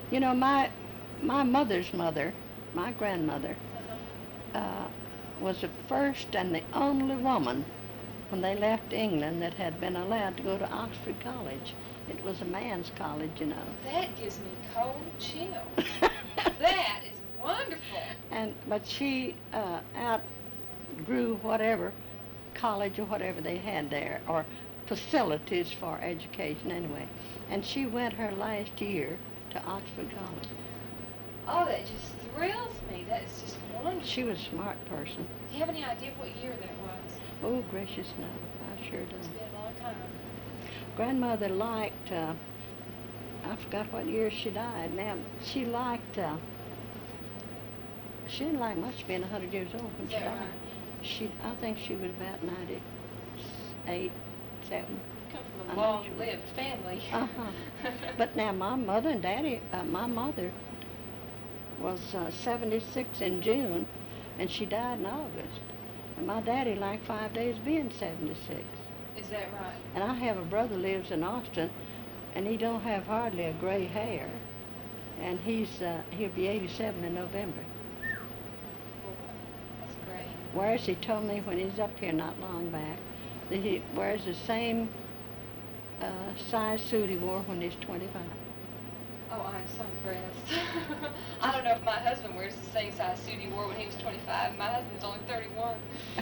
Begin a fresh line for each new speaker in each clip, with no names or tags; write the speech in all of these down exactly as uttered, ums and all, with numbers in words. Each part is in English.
You know, my my mother's mother, my grandmother,
Uh-huh.
uh, was the first and the only woman when they left England that had been allowed to go to Oxford College. It was a man's college, you know.
That gives me cold chills. That is wonderful.
And but she uh, outgrew whatever college or whatever they had there, or facilities for education anyway. And she went her last year to Oxford College.
Oh, that just thrills me. That is just wonderful.
She was a smart person.
Do you have any idea what year that was?
Oh, gracious, no, I sure
It's
don't.
been a long time.
Grandmother liked, uh, I forgot what year she died. Now, she liked, uh, she didn't like much being a hundred years old when
Is
she
that
died.
right?
She, I think she was about ninety-eight, seven.
Come from a
I'm not sure.
long-lived family.
Uh-huh. But now my mother and daddy, uh, my mother was uh, seventy-six in June, and she died in August. And my daddy liked five days being seventy-six.
Is that right?
And I have a brother lives in Austin, and he don't have hardly a gray hair, and he's uh, he'll be eighty-seven in November.
Boy, that's great.
Whereas he told me when he was up here not long back that he wears the same uh, size suit he wore when he was twenty-five.
Oh, I'm so impressed. I don't know if my husband wears the same size suit he wore when he was twenty-five. My husband's only thirty-one.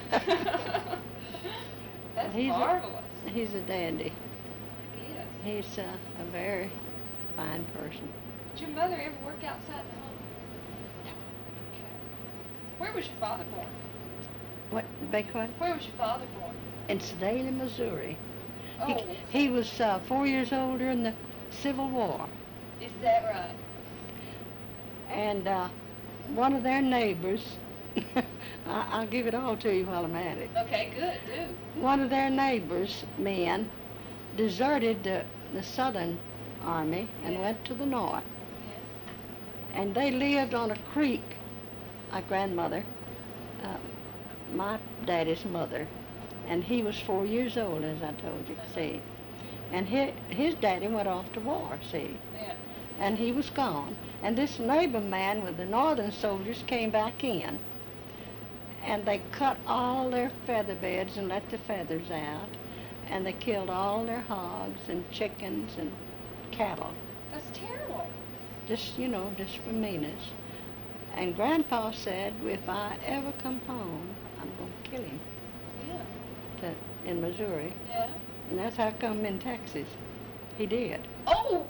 That's
He's a-
marvelous.
He's a dandy.
Yes.
He's uh, a very fine person.
Did your mother ever work outside the home? Okay. Where was your father born?
What, beg what?
Where was your father born?
In Sedalia, Missouri.
Oh,
He, he was uh, four years older in the Civil War.
is that right?
And uh, one of their neighbors, I, I'll give it all to you while I'm at it.
Okay, good, do.
One of their neighbors, men, deserted the, the Southern Army and
Yeah.
went to the North.
Yeah.
And they lived on a creek, my grandmother, uh, my daddy's mother. And he was four years old, as I told you, see. And his, his daddy went off to war, see.
Yeah.
And he was gone. And this neighbor man with the northern soldiers came back in, and they cut all their feather beds and let the feathers out, and they killed all their hogs and chickens and cattle,
That's terrible.
just, you know, just for meanness. And Grandpa said, if I ever come home, I'm going to kill him
Yeah.
to, in Missouri.
Yeah.
And that's how come in Texas. He did.
Oh!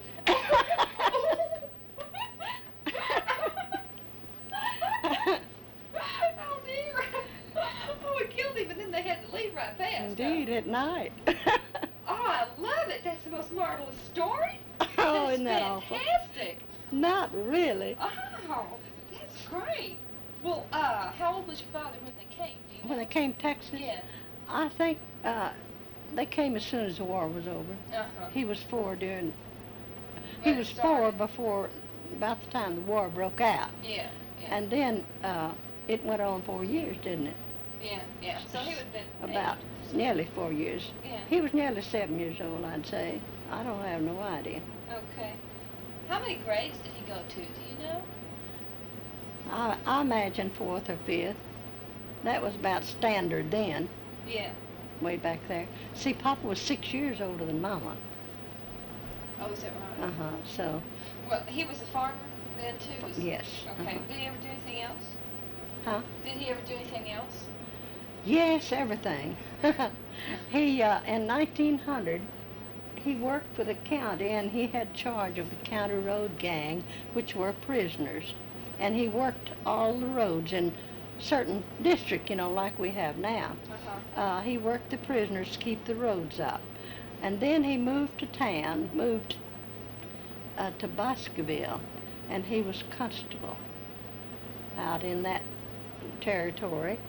Oh dear. Oh, it killed him, and then they had to leave right fast.
Indeed, at night.
Oh, I love it. That's the most marvelous story.
Oh,
That's
isn't that awful?
fantastic.
Not really.
Oh, that's great. Well, uh, how old was your father when they came? Do you know?
When they came to Texas,
Yeah.
I think uh, they came as soon as the war was over.
Uh-huh.
He was four during. He
When it
was four
started.
before, about the time the war broke out,
Yeah, yeah,
and then uh, it went on four years, didn't it?
yeah, yeah. So he would have been
About
eight.
nearly four years.
Yeah.
He was nearly seven years old, I'd say. I don't have no idea.
Okay. How many grades did he go to? Do you know?
I, I imagine fourth or fifth. That was about standard then,
Yeah.
way back there. See, Papa was six years older than Mama.
Oh, is that right?
Uh huh. So
Well, he was a farmer then too. Was
yes.
Okay.
Uh-huh.
Did he ever do anything else?
Huh?
Did he ever do anything else?
Yes, everything. he uh, in nineteen hundred, he worked for the county, and he had charge of the county road gang, which were prisoners, and he worked all the roads in certain district, you know, like we have now.
Uh-huh.
Uh, he worked the prisoners to keep the roads up, and then he moved to town, moved uh, to Baskerville, and he was constable out in that territory.